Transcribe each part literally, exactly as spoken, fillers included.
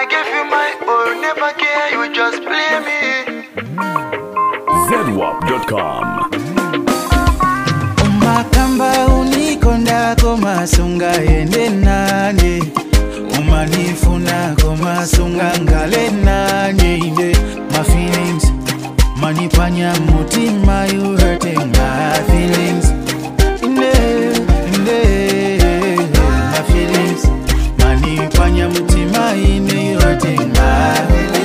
I give you my all, never care, you just play me. zedwap dot com. Umakamba unikonda koma sunga ende nane, umanifuna koma sunga ngale nane inde. My feelings manipanya mutima, you hurting my feelings inde inde. My feelings manipanya mutima inde, you hurting my feelings.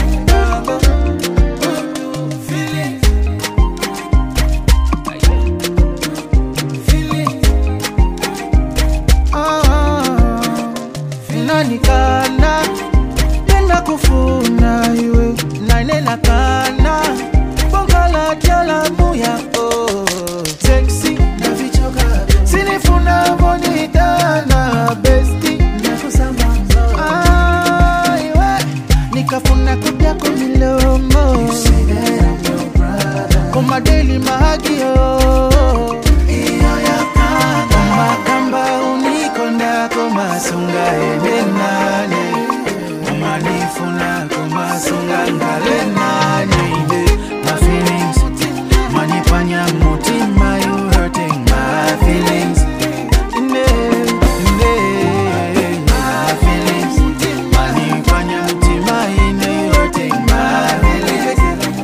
Nikana tena kufuna iwe nanena kana bongala jala muya oh sexy na vichoka sinifuna bonita na besti na kusamba ah iwe nikafuna kupya kumilomo you say that I'm your brother koma daily mahagio iyo ya kama kamba unikonda koma sunga ene nane, umanifuna koma sunga ngale nane inde. My feelings manipanya mutima, you hurting my feelings inde inde. My feelings manipanya mutima inde, you hurting my feelings.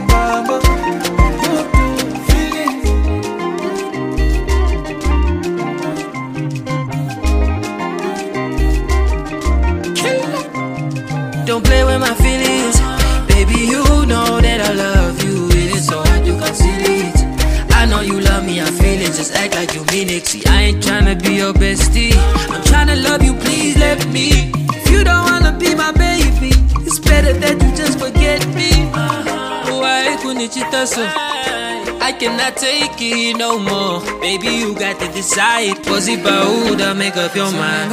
Don't play with my feelings, baby, you know that I love you. It is so hard you conceal it. I know you love me, I feel it, just act like you mean it. See, I ain't tryna be your bestie, I'm tryna love you, please let me. If you don't wanna be my baby, it's better that you just forget me. Why couldn't you tell so? I cannot take it no more. Baby, you got to decide. Possible to make up your mind.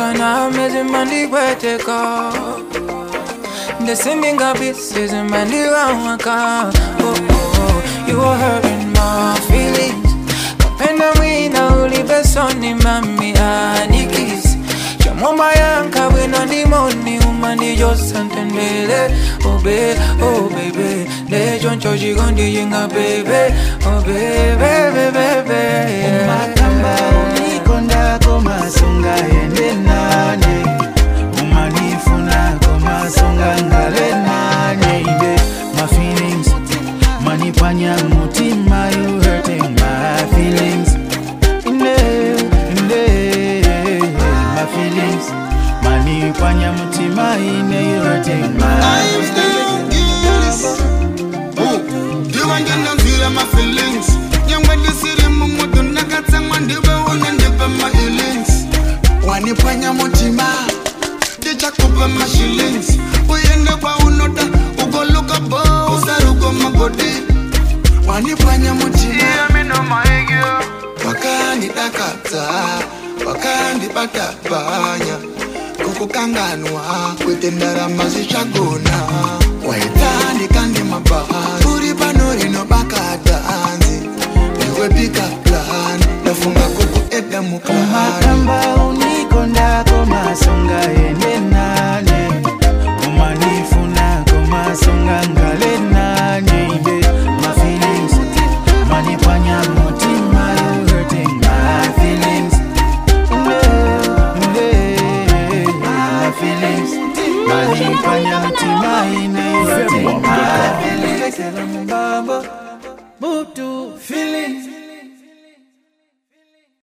The singing of this is a man around oh, oh, you are hurting my feelings. Kapenda wina ulibesoni mami anikis. Chamomba yanka wina di moni umani josantendele. Oh baby, oh baby, de joncho jigondi yinga baby. Oh baby, baby, baby. Umakamba unikonda koma sunga ende nane, umanifuna koma sunga ngale nane inde. My feelings manipanya mutima, you hurting my feelings inde inde. My feelings manipanya mutima inde, you hurting my feelings. Oh, you want to feel my feelings. Young when you see them mumu dunakata mandiba unandiba my feelings. Wanipanya mutima kupa my shillings. Uyende kwa unoda ugoluka bo usaruko magodi. Wanipanya mutima wakandi dakata wakandi batabanya kukukanganwa kwetendara mazichagona waitandi kandi mabahazi uri panori no bakata anzi niwe pika plan nafunga kuku eda mukani. Umakamba unikonda koma sunga ende nane, umanifuna koma sunga ngale nane inde. My feelings manipanya mutima, you hurting my feelings inde inde. My feelings manipanya mutima inde, you hurting my feelings. Move to feelings.